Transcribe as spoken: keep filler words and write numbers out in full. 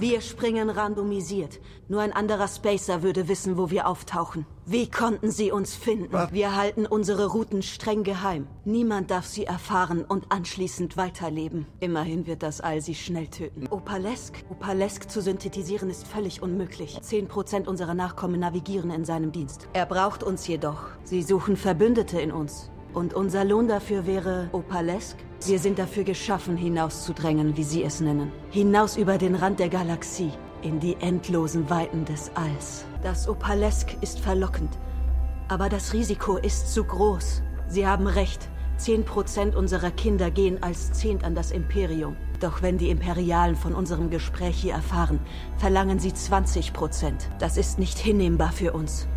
Wir springen randomisiert. Nur ein anderer Spacer würde wissen, wo wir auftauchen. Wie konnten sie uns finden? Was? Wir halten unsere Routen streng geheim. Niemand darf sie erfahren und anschließend weiterleben. Immerhin wird das All sie schnell töten. Opalesk? Opalesk zu synthetisieren ist völlig unmöglich. Zehn Prozent unserer Nachkommen navigieren in seinem Dienst. Er braucht uns jedoch. Sie suchen Verbündete in uns. Und unser Lohn dafür wäre Opalesk? Wir sind dafür geschaffen, hinauszudrängen, wie Sie es nennen. Hinaus über den Rand der Galaxie, in die endlosen Weiten des Alls. Das Opalesk ist verlockend, aber das Risiko ist zu groß. Sie haben recht, zehn Prozent unserer Kinder gehen als Zehnt an das Imperium. Doch wenn die Imperialen von unserem Gespräch hier erfahren, verlangen sie zwanzig Prozent. Das ist nicht hinnehmbar für uns.